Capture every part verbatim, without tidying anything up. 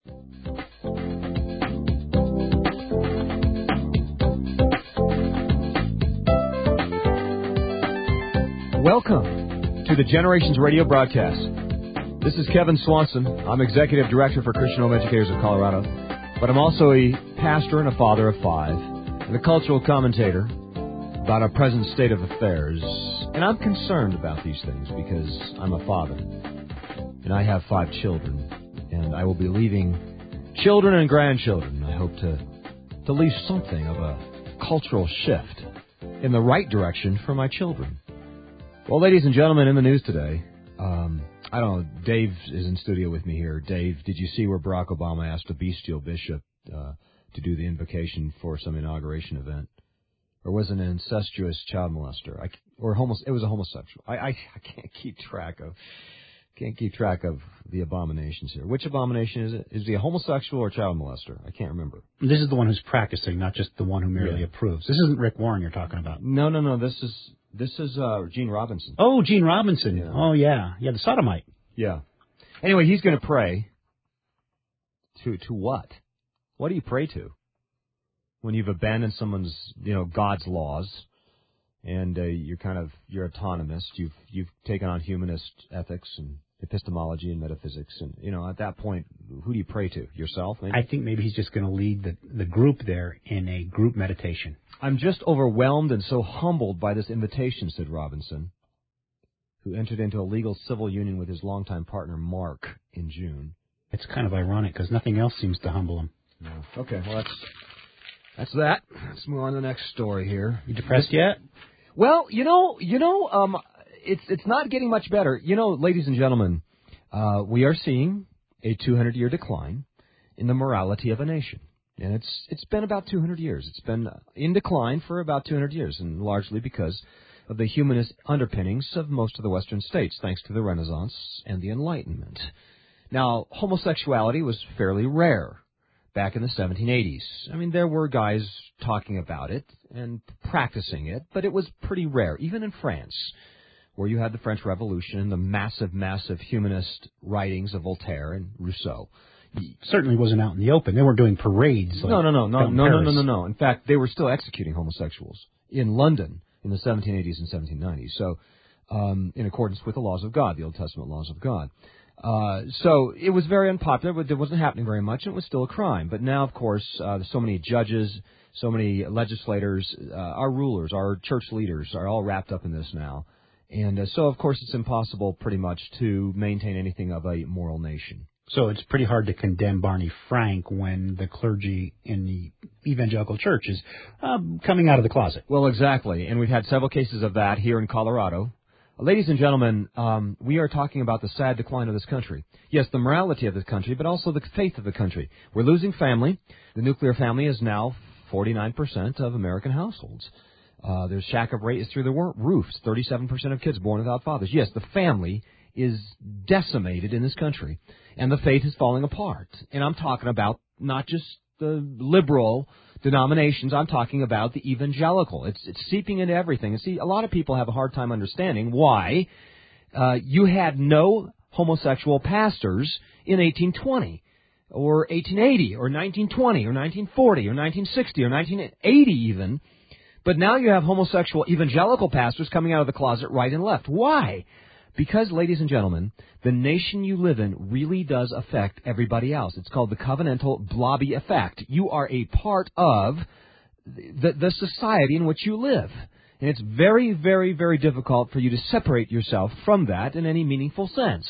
Welcome to the Generations Radio broadcast. This is Kevin Swanson. I'm Executive Director for Christian Home Educators of Colorado, but I'm also a pastor and a father of five, and a cultural commentator about our present state of affairs. And I'm concerned about these things because I'm a father, and I have five children, and I will be leaving children and grandchildren. I hope to, to leave something of a cultural shift in the right direction for my children. Well, ladies and gentlemen, in the news today, um, I don't know, Dave is in studio with me here. Dave, did you see where Barack Obama asked a bestial bishop uh, to do the invocation for some inauguration event? Or was it an incestuous child molester? I, or homos- it was a homosexual. I, I, I can't keep track of can't keep track of the abominations here. Which abomination is it? Is he a homosexual or a child molester? I can't remember. This is the one who's practicing, not just the one who merely yeah. approves. This isn't Rick Warren you're talking about. No, no, no. This is... This is uh, Gene Robinson. Oh, Gene Robinson. Yeah. Oh, yeah. Yeah, the sodomite. Yeah. Anyway, he's going to pray. To to what? What do you pray to? When you've abandoned someone's, you know, God's laws, and uh, you're kind of, you're autonomous. You've, you've taken on humanist ethics and epistemology and metaphysics. And, you know, at that point, who do you pray to? Yourself, maybe? I think maybe he's just going to lead the, the group there in a group meditation. I'm just overwhelmed and so humbled by this invitation, said Robinson, who entered into a legal civil union with his longtime partner, Mark, in June. It's kind of ironic because nothing else seems to humble him. No. Okay, well, that's that's that. Let's move on to the next story here. You depressed yet? Well, you know, you know, um, it's it's not getting much better. You know, ladies and gentlemen, uh, we are seeing a two hundred year decline in the morality of a nation. And it's it's been about two hundred years. It's been in decline for about two hundred years, and largely because of the humanist underpinnings of most of the Western states, thanks to the Renaissance and the Enlightenment. Now, homosexuality was fairly rare back in the seventeen eighties. I mean, there were guys talking about it and practicing it, but it was pretty rare, even in France, where you had the French Revolution and the massive, massive humanist writings of Voltaire and Rousseau. Certainly wasn't out in the open. They weren't doing parades. Like no, no, no, no, no, Paris. no, no, no, no. In fact, they were still executing homosexuals in London in the seventeen eighties and seventeen nineties. So, um, in accordance with the laws of God, the Old Testament laws of God. Uh, so it was very unpopular, but it wasn't happening very much, and it was still a crime. But now, of course, uh, there's so many judges, so many legislators, uh, our rulers, our church leaders are all wrapped up in this now. And uh, so, of course, it's impossible pretty much to maintain anything of a moral nation. So it's pretty hard to condemn Barney Frank when the clergy in the evangelical church is um, coming out of the closet. Well, exactly. And we've had several cases of that here in Colorado. Ladies and gentlemen, um, we are talking about the sad decline of this country. Yes, the morality of this country, but also the faith of the country. We're losing family. The nuclear family is now forty-nine percent of American households. Uh, their shack-up rate is through the roof. thirty-seven percent of kids born without fathers. Yes, the family is decimated in this country, and the faith is falling apart. And I'm talking about not just the liberal denominations, I'm talking about the evangelical. It's it's seeping into everything. And see, a lot of people have a hard time understanding why uh, you had no homosexual pastors in eighteen twenty, or eighteen eighty, or nineteen twenty, or nineteen forty, or nineteen sixty, or nineteen eighty even. But now you have homosexual evangelical pastors coming out of the closet right and left. Why? Because, ladies and gentlemen, the nation you live in really does affect everybody else. It's called the covenantal blobby effect. You are a part of the, the society in which you live. And it's very, very, very difficult for you to separate yourself from that in any meaningful sense.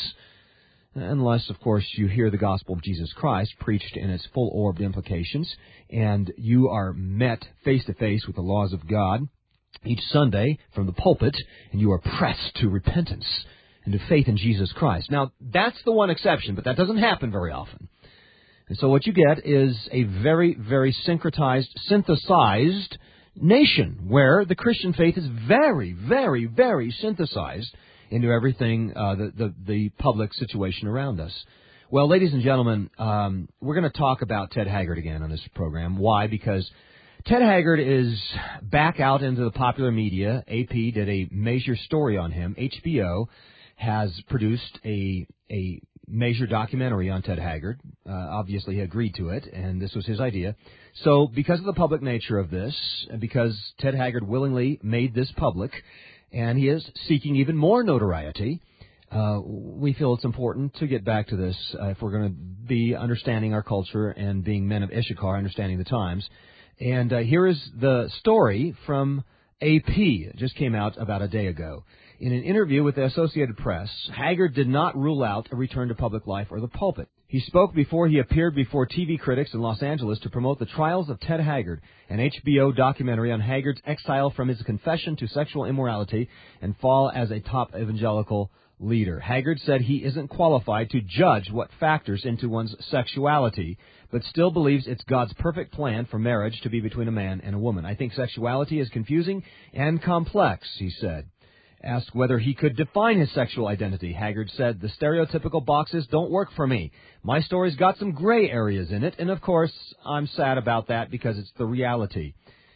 Unless, of course, you hear the gospel of Jesus Christ preached in its full-orbed implications, and you are met face-to-face with the laws of God each Sunday from the pulpit, and you are pressed to repentance and to faith in Jesus Christ. Now, that's the one exception, but that doesn't happen very often. And so what you get is a very, very syncretized, synthesized nation where the Christian faith is very, very, very synthesized into everything, uh, the, the, the public situation around us. Well, ladies and gentlemen, um, we're going to talk about Ted Haggard again on this program. Why? Because Ted Haggard is back out into the popular media. A P did a major story on him. H B O has produced a a major documentary on Ted Haggard. Uh, obviously, he agreed to it, and this was his idea. So because of the public nature of this, and because Ted Haggard willingly made this public, and he is seeking even more notoriety, uh, we feel it's important to get back to this uh, if we're going to be understanding our culture and being men of Issachar, understanding the times. And uh, here is the story from A P. It just came out about a day ago. In an interview with the Associated Press, Haggard did not rule out a return to public life or the pulpit. He spoke before he appeared before T V critics in Los Angeles to promote The Trials of Ted Haggard, an H B O documentary on Haggard's exile from his confession to sexual immorality and fall as a top evangelical leader. Haggard said he isn't qualified to judge what factors into one's sexuality, but still believes it's God's perfect plan for marriage to be between a man and a woman. I think sexuality is confusing and complex, he said. Asked whether he could define his sexual identity, Haggard said, the stereotypical boxes don't work for me. My story's got some gray areas in it, and of course, I'm sad about that because it's the reality.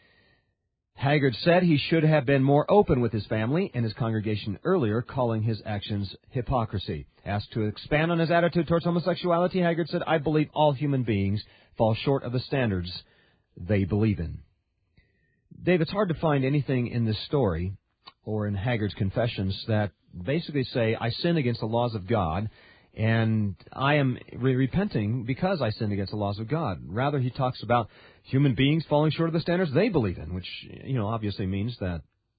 Haggard said he should have been more open with his family and his congregation earlier, calling his actions hypocrisy. Asked to expand on his attitude towards homosexuality, Haggard said, I believe all human beings fall short of the standards they believe in. Dave, it's hard to find anything in this story or in Haggard's confessions that basically say, I sin against the laws of God, and I am re- repenting because I sinned against the laws of God. Rather, he talks about human beings falling short of the standards they believe in, which, you know, obviously means that,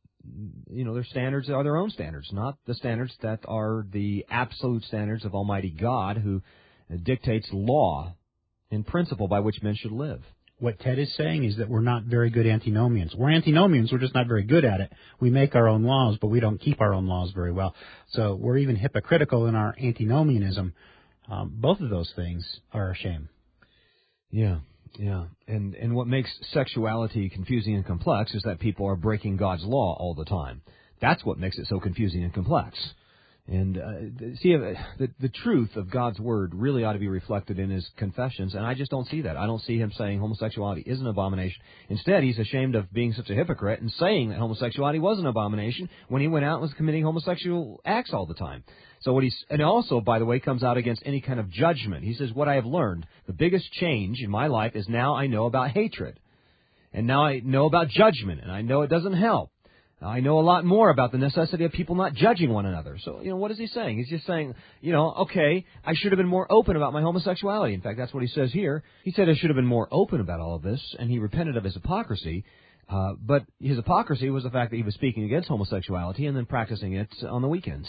you know, their standards are their own standards, not the standards that are the absolute standards of Almighty God, who dictates law and principle by which men should live. What Ted is saying is that we're not very good antinomians. We're antinomians, we're just not very good at it. We make our own laws, but we don't keep our own laws very well. So we're even hypocritical in our antinomianism. Um, both of those things are a shame. Yeah, yeah. And and what makes sexuality confusing and complex is that people are breaking God's law all the time. That's what makes it so confusing and complex. And uh, see, uh, the, the truth of God's Word really ought to be reflected in his confessions, and I just don't see that. I don't see him saying homosexuality is an abomination. Instead, he's ashamed of being such a hypocrite and saying that homosexuality was an abomination when he went out and was committing homosexual acts all the time. So what he's, and also, by the way, comes out against any kind of judgment. He says, what I have learned, the biggest change in my life is now I know about hatred. And now I know about judgment, and I know it doesn't help. I know a lot more about the necessity of people not judging one another. So, you know, what is he saying? He's just saying, you know, okay, I should have been more open about my homosexuality. In fact, that's what he says here. He said I should have been more open about all of this, and he repented of his hypocrisy. Uh, but his hypocrisy was the fact that he was speaking against homosexuality and then practicing it on the weekends.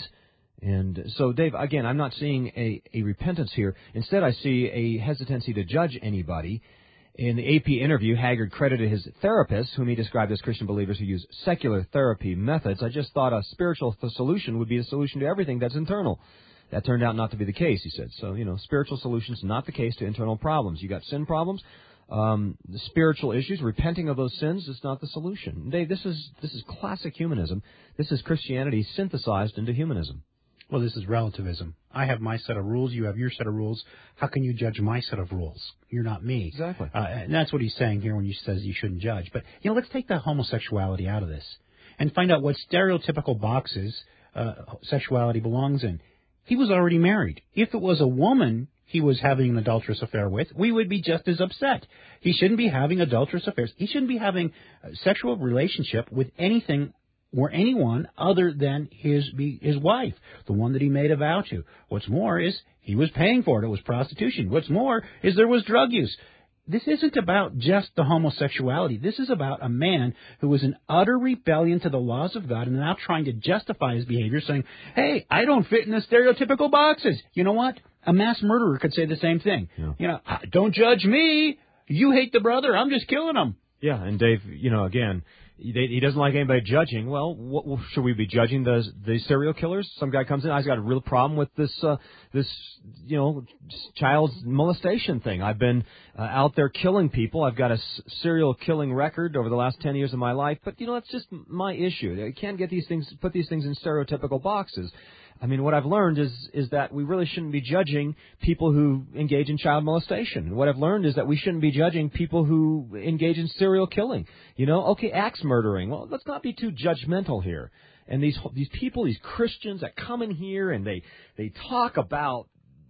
And so, Dave, again, I'm not seeing a, a repentance here. Instead, I see a hesitancy to judge anybody. In the A P interview, Haggard credited his therapists, whom he described as Christian believers who use secular therapy methods. I just thought a spiritual th- solution would be the solution to everything that's internal. That turned out not to be the case, he said. So, you know, spiritual solutions not the case to internal problems. You got sin problems, um, the spiritual issues, repenting of those sins is not the solution. Dave, this is this is classic humanism. This is Christianity synthesized into humanism. Well, this is relativism. I have my set of rules. You have your set of rules. How can you judge my set of rules? You're not me. Exactly. Uh, and that's what he's saying here when he says you shouldn't judge. But, you know, let's take the homosexuality out of this and find out what stereotypical boxes uh, sexuality belongs in. He was already married. If it was a woman he was having an adulterous affair with, we would be just as upset. He shouldn't be having adulterous affairs. He shouldn't be having a sexual relationship with anything or anyone other than his his wife, the one that he made a vow to. What's more is he was paying for it. It was prostitution. What's more is there was drug use. This isn't about just the homosexuality. This is about a man who was in utter rebellion to the laws of God and now trying to justify his behavior, saying, hey, I don't fit in the stereotypical boxes. You know what? A mass murderer could say the same thing. Yeah. You know, don't judge me. You hate the brother. I'm just killing him. Yeah, and Dave, you know, again, he doesn't like anybody judging. Well, what, should we be judging the the serial killers? Some guy comes in, I've got a real problem with this uh, this you know child molestation thing. I've been uh, out there killing people. I've got a s- serial killing record over the last ten years of my life. But you know, that's just my issue. I can't get these things, put these things in stereotypical boxes. I mean, what I've learned is is that we really shouldn't be judging people who engage in child molestation. What I've learned is that we shouldn't be judging people who engage in serial killing. You know, okay, axe murdering. Well, let's not be too judgmental here. And these these people, these Christians that come in here and they they talk about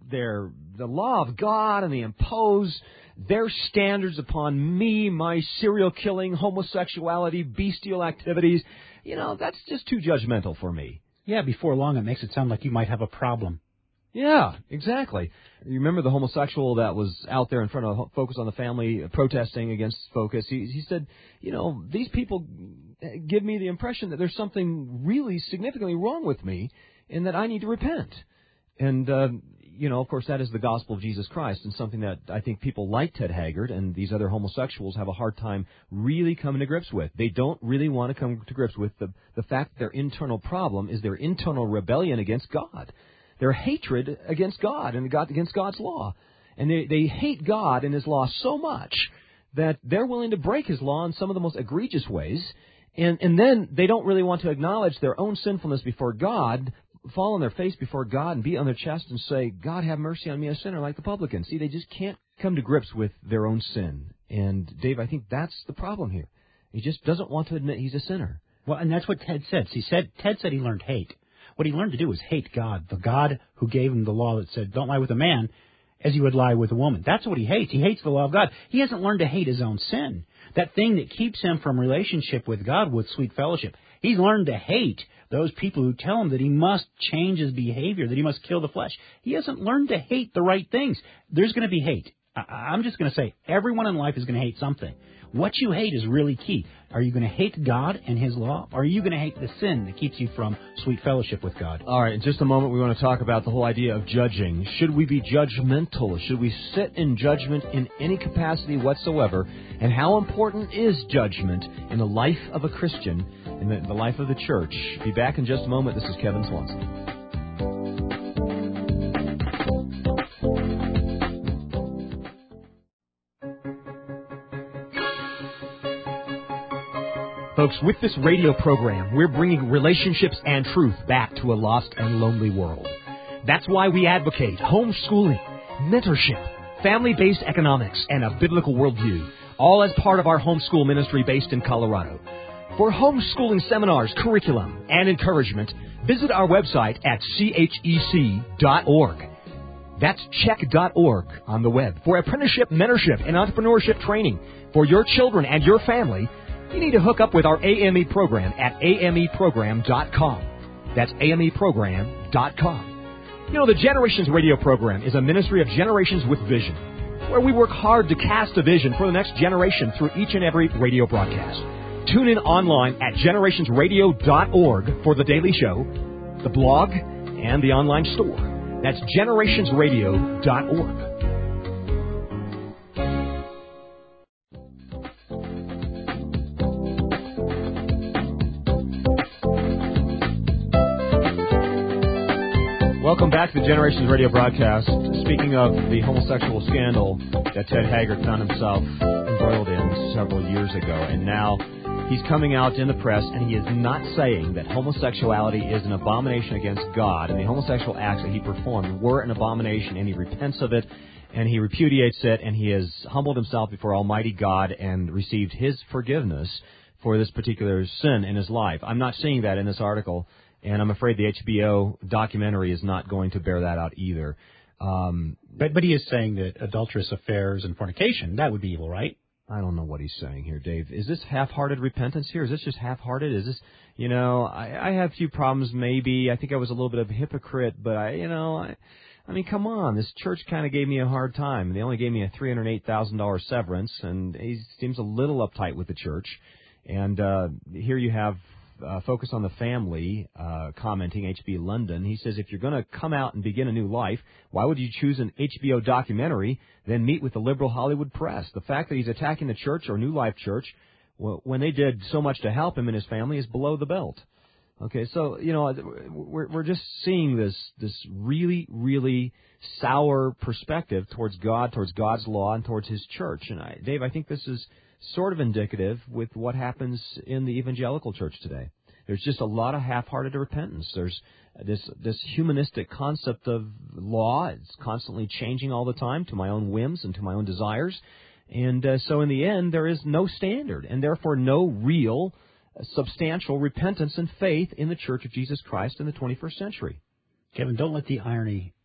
their the law of God and they impose their standards upon me, my serial killing, homosexuality, bestial activities, you know, that's just too judgmental for me. Yeah, before long it makes it sound like you might have a problem. Yeah, exactly. You remember the homosexual that was out there in front of Focus on the Family protesting against Focus? He, he said, you know, these people give me the impression that there's something really significantly wrong with me and that I need to repent. And, uh, you know, of course, that is the gospel of Jesus Christ and something that I think people like Ted Haggard and these other homosexuals have a hard time really coming to grips with. They don't really want to come to grips with the, the fact that their internal problem is their internal rebellion against God. Their hatred against God and God, against God's law. And they, they hate God and His law so much that they're willing to break His law in some of the most egregious ways. And, and then they don't really want to acknowledge their own sinfulness before God, fall on their face before God and beat on their chest and say, God, have mercy on me, a sinner, like the publican. See, they just can't come to grips with their own sin. And, Dave, I think that's the problem here. He just doesn't want to admit he's a sinner. Well, and that's what Ted said. See, said, Ted said he learned hate. What he learned to do was hate God, the God who gave him the law that said, don't lie with a man as you would lie with a woman. That's what he hates. He hates the law of God. He hasn't learned to hate his own sin, that thing that keeps him from relationship with God with sweet fellowship. He's learned to hate those people who tell him that he must change his behavior, that he must kill the flesh. He hasn't learned to hate the right things. There's going to be hate. I- I'm just going to say everyone in life is going to hate something. What you hate is really key. Are you going to hate God and His law, or are you going to hate the sin that keeps you from sweet fellowship with God? All right, in just a moment we want to talk about the whole idea of judging. Should we be judgmental? Should we sit in judgment in any capacity whatsoever? And how important is judgment in the life of a Christian, in the, the life of the church? Be back in just a moment. This is Kevin Swanson. Folks, with this radio program, we're bringing relationships and truth back to a lost and lonely world. That's why we advocate homeschooling, mentorship, family-based economics, and a biblical worldview, all as part of our homeschool ministry based in Colorado. For homeschooling seminars, curriculum, and encouragement, visit our website at C H E C dot org. That's check dot org on the web. For apprenticeship, mentorship, and entrepreneurship training for your children and your family, you need to hook up with our A M E program at A M E program dot com. That's A M E program dot com. You know, the Generations Radio program is a ministry of generations with vision, where we work hard to cast a vision for the next generation through each and every radio broadcast. Tune in online at generations radio dot org for the daily show, the blog, and the online store. That's generations radio dot org. Welcome back to the Generations Radio broadcast. Speaking of the homosexual scandal that Ted Haggard found himself embroiled in several years ago, and now he's coming out in the press, and he is not saying that homosexuality is an abomination against God, and the homosexual acts that he performed were an abomination, and he repents of it, and he repudiates it, and he has humbled himself before Almighty God and received His forgiveness for this particular sin in his life. I'm not seeing that in this article. And I'm afraid the H B O documentary is not going to bear that out either. Um, but but he is saying that adulterous affairs and fornication, that would be evil, right? I don't know what he's saying here, Dave. Is this half-hearted repentance here? Is this just half-hearted? Is this, you know, I, I have a few problems maybe. I think I was a little bit of a hypocrite, but, I, you know, I, I mean, come on. This church kind of gave me a hard time. They only gave me a three hundred eight thousand dollars severance, and he seems a little uptight with the church. And uh, here you have Uh, Focus on the Family, uh, commenting, H B London. He says, if you're going to come out and begin a new life, why would you choose an H B O documentary, then meet with the liberal Hollywood press? The fact that he's attacking the church or New Life Church, well, when they did so much to help him and his family, is below the belt. Okay, so, you know, we're, we're just seeing this, this really, really sour perspective towards God, towards God's law, and towards His church. And I, Dave, I think this is sort of indicative with what happens in the evangelical church today. There's just a lot of half-hearted repentance. There's this this humanistic concept of law. It's constantly changing all the time to my own whims and to my own desires. And uh, so in the end, there is no standard, and therefore no real, uh, substantial repentance and faith in the Church of Jesus Christ in the twenty-first century. Kevin, don't let the irony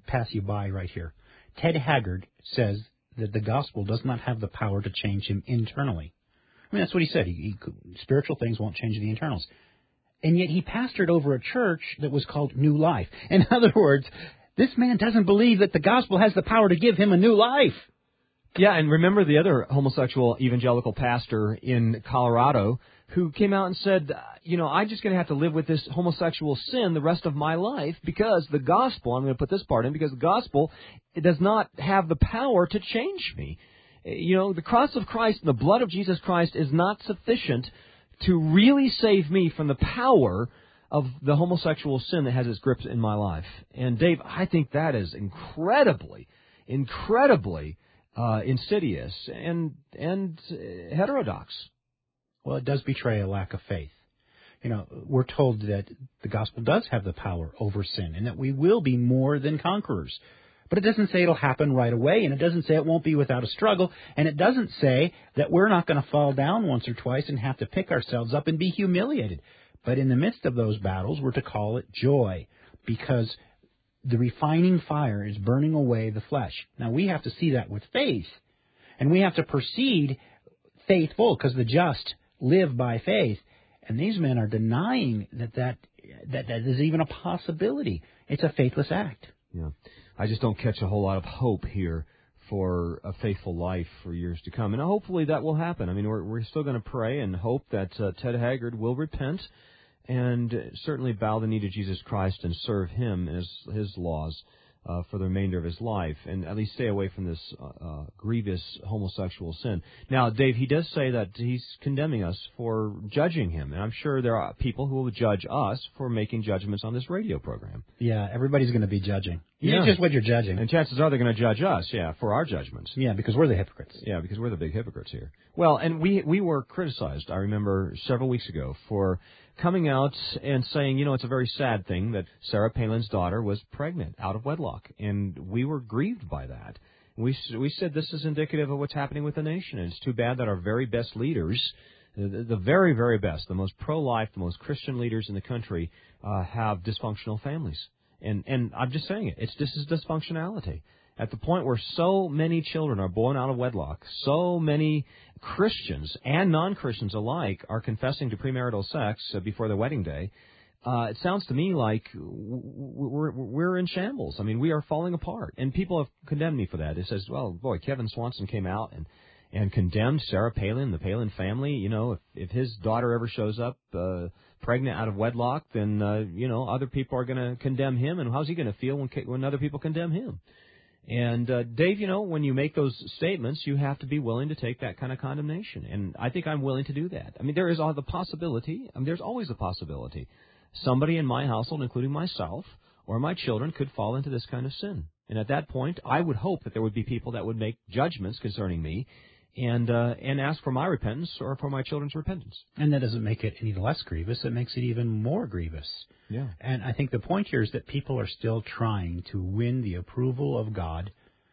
pass you by right here. Ted Haggard says that the gospel does not have the power to change him internally. I mean, that's what he said. He, he, spiritual things won't change the internals. And yet he pastored over a church that was called New Life. In other words, this man doesn't believe that the gospel has the power to give him a new life. Yeah, and remember the other homosexual evangelical pastor in Colorado who came out and said, you know, I'm just going to have to live with this homosexual sin the rest of my life because the gospel, I'm going to put this part in, because the gospel, it does not have the power to change me. You know, the cross of Christ and the blood of Jesus Christ is not sufficient to really save me from the power of the homosexual sin that has its grips in my life. And Dave, I think that is incredibly, incredibly uh, insidious and and uh, heterodox. Well, it does betray a lack of faith. You know, we're told that the gospel does have the power over sin and that we will be more than conquerors. But it doesn't say it'll happen right away, and it doesn't say it won't be without a struggle, and it doesn't say that we're not going to fall down once or twice and have to pick ourselves up and be humiliated. But in the midst of those battles, we're to call it joy, because the refining fire is burning away the flesh. Now, we have to see that with faith, and we have to proceed faithful, because the just live by faith. And these men are denying that that, that that is even a possibility. It's a faithless act. Yeah. I just don't catch a whole lot of hope here for a faithful life for years to come. And hopefully that will happen. I mean, we're, we're still going to pray and hope that uh, Ted Haggard will repent and certainly bow the knee to Jesus Christ and serve him and his, his laws uh, for the remainder of his life, and at least stay away from this uh, uh, grievous homosexual sin. Now, Dave, he does say that he's condemning us for judging him, and I'm sure there are people who will judge us for making judgments on this radio program. Yeah, everybody's going to be judging. Yeah. It's just what you're judging. And chances are they're going to judge us, yeah, for our judgments. Yeah, because we're the hypocrites. Yeah, because we're the big hypocrites here. Well, and we we were criticized, I remember, several weeks ago for coming out and saying, you know, it's a very sad thing that Sarah Palin's daughter was pregnant out of wedlock, and we were grieved by that. We we said this is indicative of what's happening with the nation, and it's too bad that our very best leaders, the, the very, very best, the most pro-life, the most Christian leaders in the country, uh, have dysfunctional families. And and I'm just saying it. It's this is dysfunctionality. At the point where so many children are born out of wedlock, so many Christians and non-Christians alike are confessing to premarital sex uh, before their wedding day, uh, it sounds to me like we're, we're in shambles. I mean, we are falling apart. And people have condemned me for that. It says, well, boy, Kevin Swanson came out and, and condemned Sarah Palin, the Palin family. You know, if, if his daughter ever shows up uh, pregnant out of wedlock, then, uh, you know, other people are going to condemn him. And how's he going to feel when, when other people condemn him? And, uh, Dave, you know, when you make those statements, you have to be willing to take that kind of condemnation. And I think I'm willing to do that. I mean, there is all the possibility. I mean, there's always a possibility. Somebody in my household, including myself or my children, could fall into this kind of sin. And at that point, I would hope that there would be people that would make judgments concerning me and uh, and ask for my repentance or for my children's repentance. And that doesn't make it any less grievous. It makes it even more grievous. Yeah. And I think the point here is that people are still trying to win the approval of God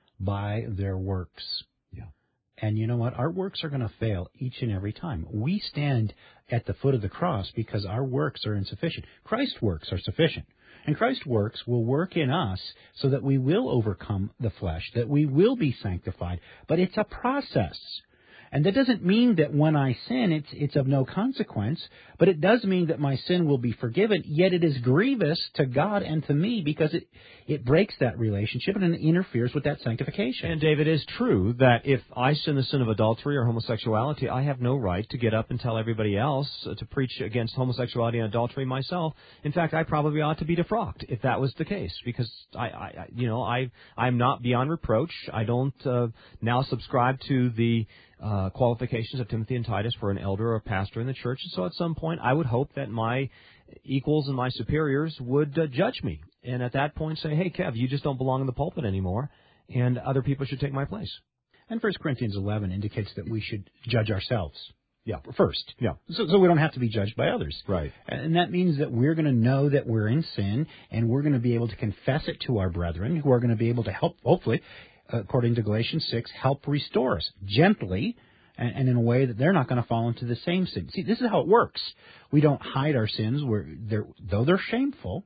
by their works. Yeah. And you know what? Our works are going to fail each and every time. We stand at the foot of the cross because our works are insufficient. Christ's works are sufficient. And Christ's works will work in us so that we will overcome the flesh, that we will be sanctified. But it's a process. And that doesn't mean that when I sin, it's it's of no consequence, but it does mean that my sin will be forgiven, yet it is grievous to God and to me because it, it breaks that relationship and it interferes with that sanctification. And, David, it is true that if I sin the sin of adultery or homosexuality, I have no right to get up and tell everybody else uh, to preach against homosexuality and adultery myself. In fact, I probably ought to be defrocked if that was the case, because I, I you know, I, I'm not beyond reproach. I don't uh, now subscribe to the Uh, qualifications of Timothy and Titus for an elder or a pastor in the church. And so at some point, I would hope that my equals and my superiors would uh, judge me. And at that point say, hey, Kev, you just don't belong in the pulpit anymore, and other people should take my place. And First Corinthians eleven indicates that we should judge ourselves. Yeah. First. Yeah. So, so we don't have to be judged by others. Right. And that means that we're going to know that we're in sin, and we're going to be able to confess it to our brethren, who are going to be able to help, hopefully, according to Galatians six, help restore us gently and, and in a way that they're not going to fall into the same sin. See, this is how it works. We don't hide our sins, where they're, though they're shameful.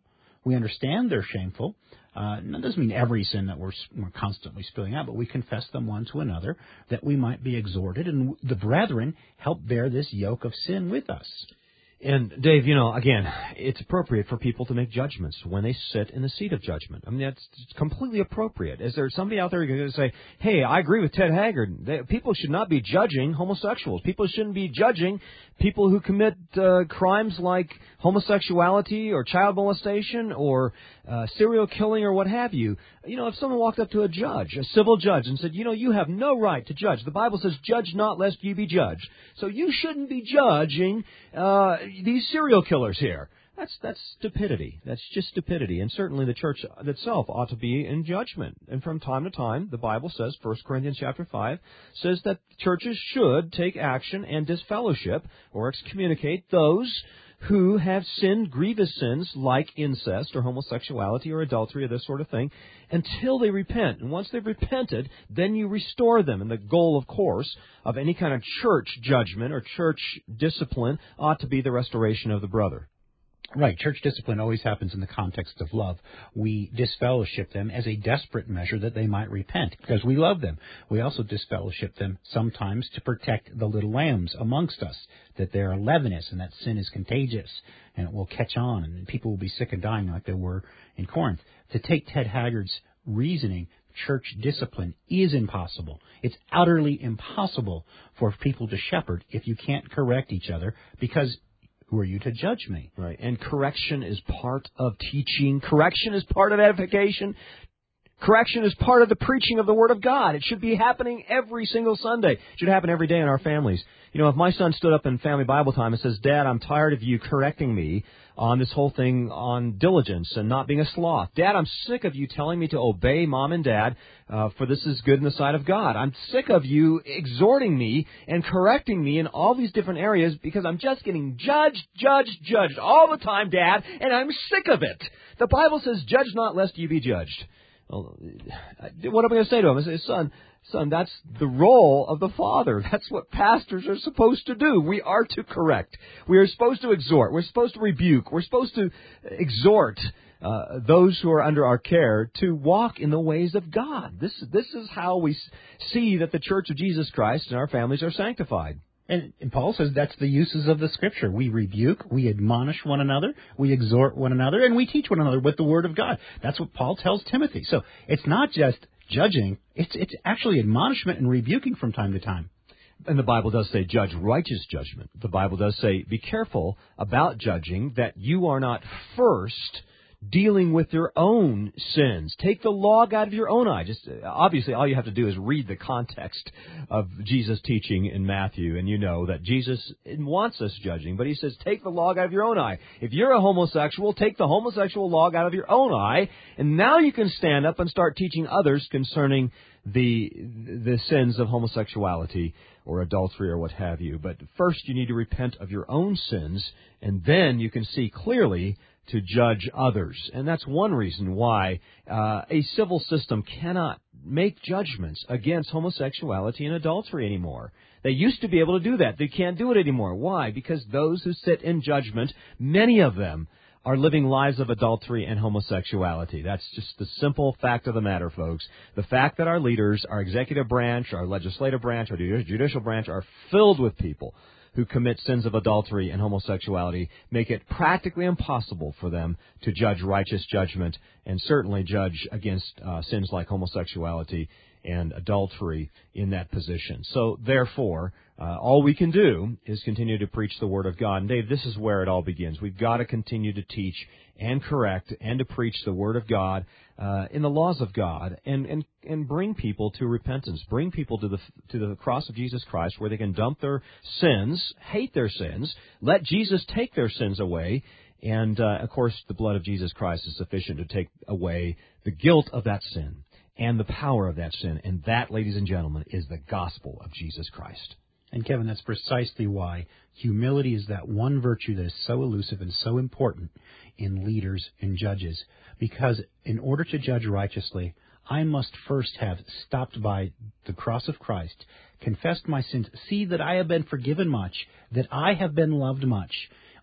We understand they're shameful. Uh, that doesn't mean every sin that we're, we're constantly spilling out, but we confess them one to another that we might be exhorted, and the brethren help bear this yoke of sin with us. And, Dave, you know, again, it's appropriate for people to make judgments when they sit in the seat of judgment. I mean, that's completely appropriate. Is there somebody out there who's going to say, hey, I agree with Ted Haggard. They, people should not be judging homosexuals. People shouldn't be judging people who commit uh, crimes like homosexuality or child molestation or uh, serial killing or what have you. You know, if someone walked up to a judge, a civil judge, and said, you know, you have no right to judge. The Bible says, judge not lest you be judged. So you shouldn't be judging uh, these serial killers here. That's that's stupidity. That's just stupidity. And certainly the church itself ought to be in judgment. And from time to time, the Bible says, First Corinthians chapter five, says that churches should take action and disfellowship or excommunicate those who have sinned grievous sins like incest or homosexuality or adultery or this sort of thing until they repent. And once they've repented, then you restore them. And the goal, of course, of any kind of church judgment or church discipline ought to be the restoration of the brother. Right. Church discipline always happens in the context of love. We disfellowship them as a desperate measure that they might repent because we love them. We also disfellowship them sometimes to protect the little lambs amongst us, that they are leavenous and that sin is contagious and it will catch on and people will be sick and dying like they were in Corinth. To take Ted Haggard's reasoning, church discipline is impossible. It's utterly impossible for people to shepherd if you can't correct each other because who are you to judge me? Right. And correction is part of teaching. Correction is part of edification. Correction is part of the preaching of the Word of God. It should be happening every single Sunday. It should happen every day in our families. You know, if my son stood up in family Bible time and says, Dad, I'm tired of you correcting me on this whole thing on diligence and not being a sloth. Dad, I'm sick of you telling me to obey Mom and Dad, uh, for this is good in the sight of God. I'm sick of you exhorting me and correcting me in all these different areas because I'm just getting judged, judged, judged all the time, Dad, and I'm sick of it. The Bible says, judge not lest you be judged. Well, what am I going to say to him? I say, son, son, that's the role of the father. That's what pastors are supposed to do. We are to correct. We are supposed to exhort. We're supposed to rebuke. We're supposed to exhort uh, those who are under our care to walk in the ways of God. This, this is how we see that the Church of Jesus Christ and our families are sanctified. And, and Paul says that's the uses of the Scripture. We rebuke, we admonish one another, we exhort one another, and we teach one another with the Word of God. That's what Paul tells Timothy. So it's not just judging, it's it's actually admonishment and rebuking from time to time. And the Bible does say judge righteous judgment. The Bible does say be careful about judging that you are not first dealing with your own sins. Take the log out of your own eye. Just obviously, all you have to do is read the context of Jesus' teaching in Matthew, and you know that Jesus wants us judging. But he says, take the log out of your own eye. If you're a homosexual, take the homosexual log out of your own eye, and now you can stand up and start teaching others concerning the the sins of homosexuality or adultery or what have you. But first, you need to repent of your own sins, and then you can see clearly to judge others. And that's one reason why uh, a civil system cannot make judgments against homosexuality and adultery anymore. They used to be able to do that. They can't do it anymore. Why? Because those who sit in judgment, many of them are living lives of adultery and homosexuality. That's just the simple fact of the matter, folks. The fact that our leaders, our executive branch, our legislative branch, our judicial branch are filled with people who commit sins of adultery and homosexuality make it practically impossible for them to judge righteous judgment and certainly judge against uh, sins like homosexuality and adultery in that position. So, therefore, uh, all we can do is continue to preach the Word of God. And, Dave, this is where it all begins. We've got to continue to teach and correct and to preach the Word of God uh, in the laws of God and, and, and bring people to repentance, bring people to the to the cross of Jesus Christ where they can dump their sins, hate their sins, let Jesus take their sins away, and, uh, of course, the blood of Jesus Christ is sufficient to take away the guilt of that sin and the power of that sin. And that, ladies and gentlemen, is the gospel of Jesus Christ. And, Kevin, that's precisely why humility is that one virtue that is so elusive and so important in leaders and judges. Because in order to judge righteously, I must first have stopped by the cross of Christ, confessed my sins, see that I have been forgiven much, that I have been loved much.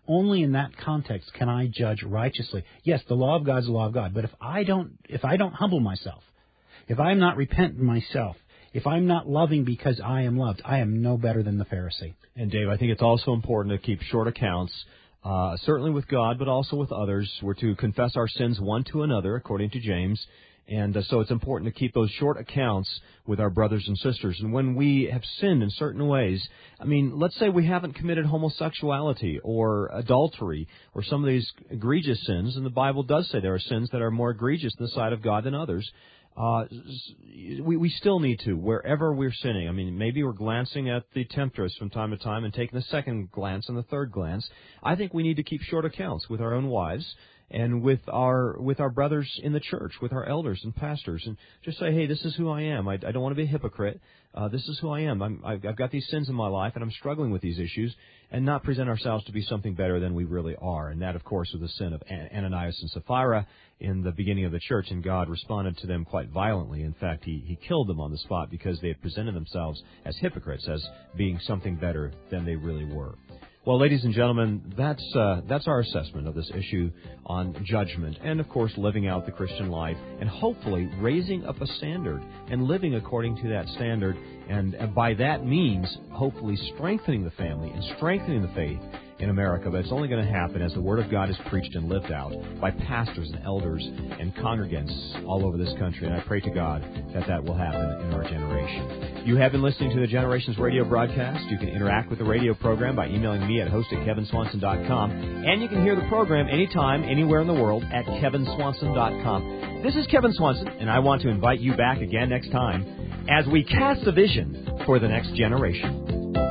Only in that context can I judge righteously. Yes, the law of God is the law of God, but if I don't, if I don't humble myself, if I'm not repentant myself, if I'm not loving because I am loved, I am no better than the Pharisee. And Dave, I think it's also important to keep short accounts, uh, certainly with God, but also with others. We're to confess our sins one to another, according to James. And uh, so it's important to keep those short accounts with our brothers and sisters. And when we have sinned in certain ways, I mean, let's say we haven't committed homosexuality or adultery or some of these egregious sins, and the Bible does say there are sins that are more egregious in the sight of God than others. Uh, we, we still need to, wherever we're sinning. I mean, maybe we're glancing at the temptress from time to time and taking the second glance and the third glance. I think we need to keep short accounts with our own wives and with our with our brothers in the church, with our elders and pastors, and just say, hey, this is who I am. I, I don't want to be a hypocrite. Uh, this is who I am. I'm, I've, I've got these sins in my life, and I'm struggling with these issues, and not present ourselves to be something better than we really are. And that, of course, was the sin of Ananias and Sapphira in the beginning of the church, and God responded to them quite violently. In fact, he, he killed them on the spot because they had presented themselves as hypocrites, as being something better than they really were. Well, ladies and gentlemen, that's uh, that's our assessment of this issue on judgment and, of course, living out the Christian life and hopefully raising up a standard and living according to that standard, and, and by that means, hopefully strengthening the family and strengthening the faith in America. But it's only going to happen as the Word of God is preached and lived out by pastors and elders and congregants all over this country. And I pray to God that that will happen in our generation. You have been listening to the Generations Radio broadcast. You can interact with the radio program by emailing me at host at kevin swanson dot com. And you can hear the program anytime, anywhere in the world at kevin swanson dot com. This is Kevin Swanson, and I want to invite you back again next time as we cast a vision for the next generation.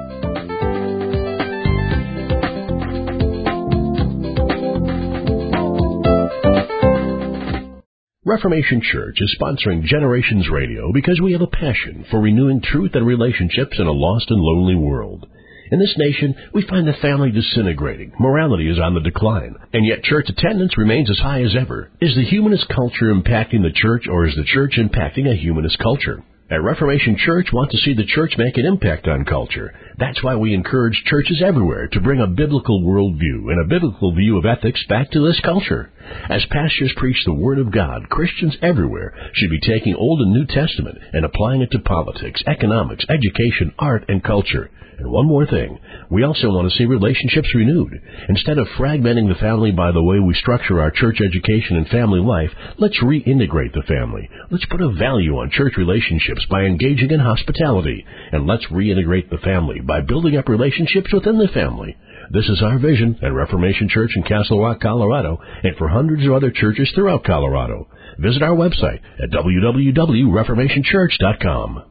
Reformation Church is sponsoring Generations Radio because we have a passion for renewing truth and relationships in a lost and lonely world. In this nation, we find the family disintegrating, morality is on the decline, and yet church attendance remains as high as ever. Is the humanist culture impacting the church, or is the church impacting a humanist culture? At Reformation Church, want to see the church make an impact on culture. That's why we encourage churches everywhere to bring a biblical worldview and a biblical view of ethics back to this culture. As pastors preach the Word of God, Christians everywhere should be taking Old and New Testament and applying it to politics, economics, education, art, and culture. And one more thing, we also want to see relationships renewed. Instead of fragmenting the family by the way we structure our church education and family life, let's reintegrate the family. Let's put a value on church relationships by engaging in hospitality. And let's reintegrate the family by building up relationships within the family. This is our vision at Reformation Church in Castle Rock, Colorado, and for hundreds of other churches throughout Colorado. Visit our website at w w w dot reformation church dot com.